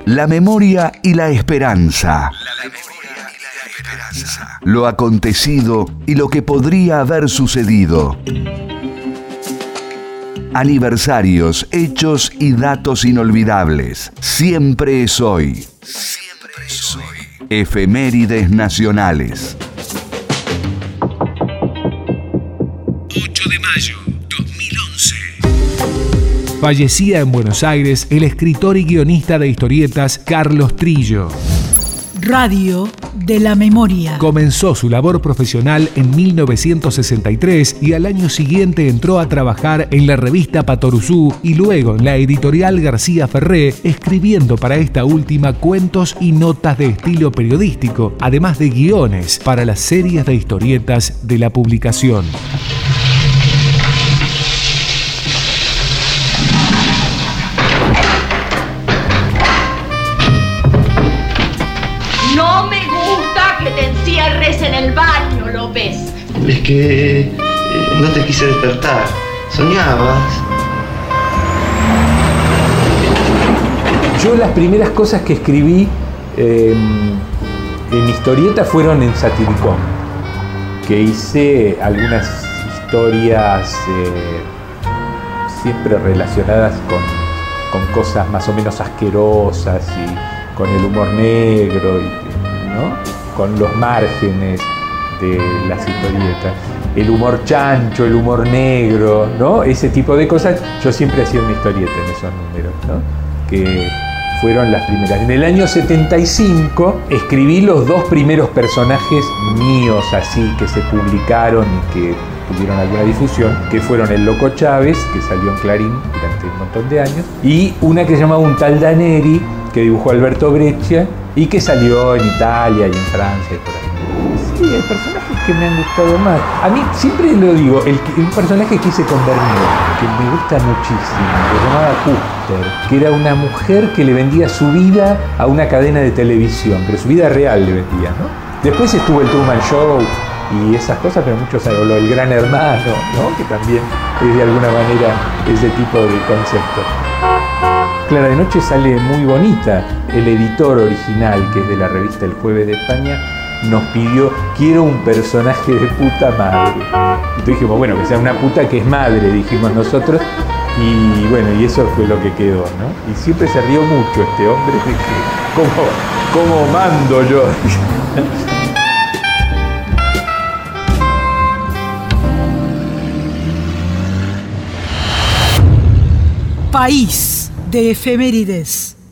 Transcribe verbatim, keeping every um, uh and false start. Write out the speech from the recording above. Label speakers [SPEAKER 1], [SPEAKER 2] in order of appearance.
[SPEAKER 1] La memoria y la esperanza. La memoria y la esperanza. Lo acontecido y lo que podría haber sucedido. Aniversarios, hechos y datos inolvidables. Siempre es hoy. Siempre es hoy. Efemérides nacionales.
[SPEAKER 2] ocho de mayo dos mil once.
[SPEAKER 3] Fallecía en Buenos Aires el escritor y guionista de historietas Carlos Trillo.
[SPEAKER 4] Radio de la Memoria.
[SPEAKER 3] Comenzó su labor profesional en mil novecientos sesenta y tres y al año siguiente entró a trabajar en la revista Patoruzú y luego en la editorial García Ferré, escribiendo para esta última cuentos y notas de estilo periodístico, además de guiones para las series de historietas de la publicación.
[SPEAKER 5] No me gusta que te encierres en el baño, López.
[SPEAKER 6] Es que eh, no te quise despertar. Soñabas.
[SPEAKER 7] Yo las primeras cosas que escribí eh, en historieta fueron en Satiricón, que hice algunas historias eh, siempre relacionadas con, con cosas más o menos asquerosas y con el humor negro, y, ¿no? Con los márgenes de las historietas. El humor chancho, el humor negro, ¿no? Ese tipo de cosas. Yo siempre hacía una historieta en esos números, ¿no? Que fueron las primeras. En el año setenta y cinco escribí los dos primeros personajes míos así que se publicaron y que tuvieron alguna difusión, que fueron el Loco Chávez, que salió en Clarín durante un montón de años, y una que se llamaba Un tal Daneri, que dibujó Alberto Breccia y que salió en Italia y en Francia y por ahí. Sí, hay personajes que me han gustado más. A mí siempre lo digo, el, un personaje que hice con Bernier, que me gusta muchísimo, que se llamaba Custer, que era una mujer que le vendía su vida a una cadena de televisión, pero su vida real le vendía, ¿no? Después estuvo el Truman Show y esas cosas, pero muchos saben, el Gran Hermano, ¿no? Que también es de alguna manera ese tipo de concepto. Clara de Noche sale muy bonita. El editor original, que es de la revista El Jueves de España, nos pidió, quiero un personaje de puta madre. Y dijimos, bueno, que sea una puta que es madre, dijimos nosotros. Y bueno, y eso fue lo que quedó, ¿no? Y siempre se rió mucho este hombre de que, ¿cómo, cómo mando yo?
[SPEAKER 4] País de efemérides.